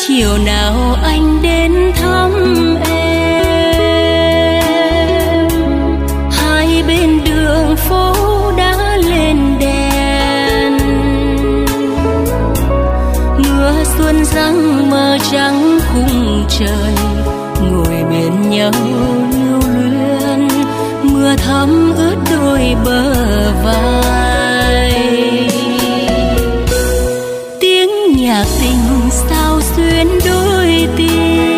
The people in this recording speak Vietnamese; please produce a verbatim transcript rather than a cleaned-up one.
chiều nào anh đến thăm em, hai bên đường phố đã lên đèn, mưa xuân răng mơ trắng khung trời, ngồi bên nhau lưu luyến, mưa thấm ướt đôi bờ vai. Tiếng nhạc tình sao xuyến đôi tim,